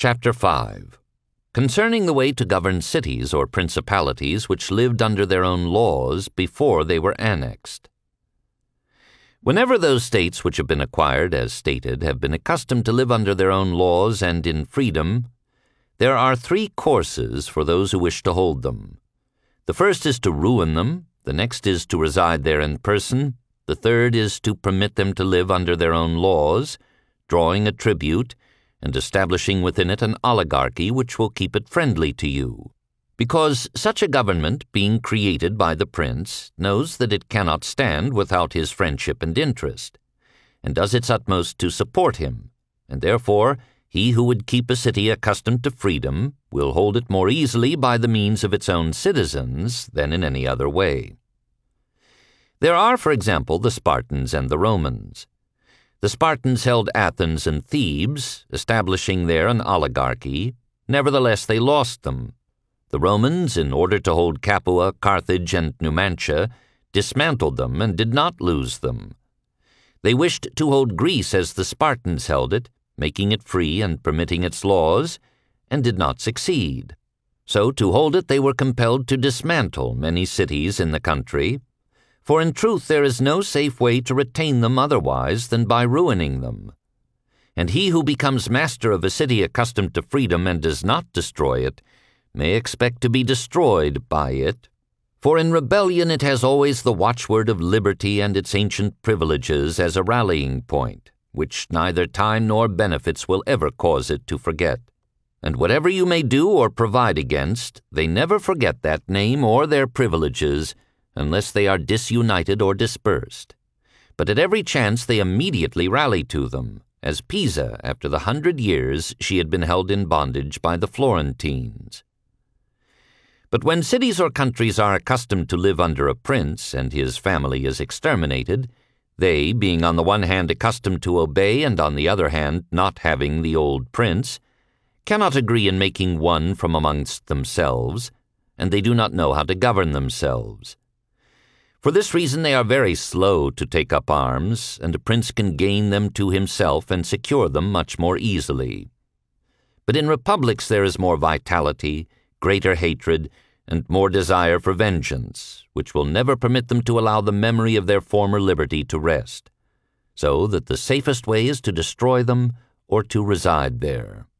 Chapter 5. Concerning the way to govern cities or principalities which lived under their own laws before they were annexed. Whenever those states which have been acquired, as stated, have been accustomed to live under their own laws and in freedom, there are three courses for those who wish to hold them. The first is to ruin them, the next is to reside there in person, the third is to permit them to live under their own laws, drawing a tribute, and establishing within it an oligarchy which will keep it friendly to you. Because such a government, being created by the prince, knows that it cannot stand without his friendship and interest, and does its utmost to support him, and therefore he who would keep a city accustomed to freedom will hold it more easily by the means of its own citizens than in any other way. There are, for example, the Spartans and the Romans. The Spartans held Athens and Thebes, establishing there an oligarchy. Nevertheless, they lost them. The Romans, in order to hold Capua, Carthage, and Numantia, dismantled them and did not lose them. They wished to hold Greece as the Spartans held it, making it free and permitting its laws, and did not succeed. So to hold it they were compelled to dismantle many cities in the country, for in truth there is no safe way to retain them otherwise than by ruining them. And he who becomes master of a city accustomed to freedom and does not destroy it may expect to be destroyed by it. For in rebellion it has always the watchword of liberty and its ancient privileges as a rallying point, which neither time nor benefits will ever cause it to forget. And whatever you may do or provide against, they never forget that name or their privileges, unless they are disunited or dispersed. But at every chance they immediately rally to them, as Pisa after the 100 years she had been held in bondage by the Florentines. But when cities or countries are accustomed to live under a prince and his family is exterminated, they, being on the one hand accustomed to obey and on the other hand not having the old prince, cannot agree in making one from amongst themselves, and they do not know how to govern themselves. For this reason they are very slow to take up arms, and a prince can gain them to himself and secure them much more easily. But in republics there is more vitality, greater hatred, and more desire for vengeance, which will never permit them to allow the memory of their former liberty to rest, so that the safest way is to destroy them or to reside there.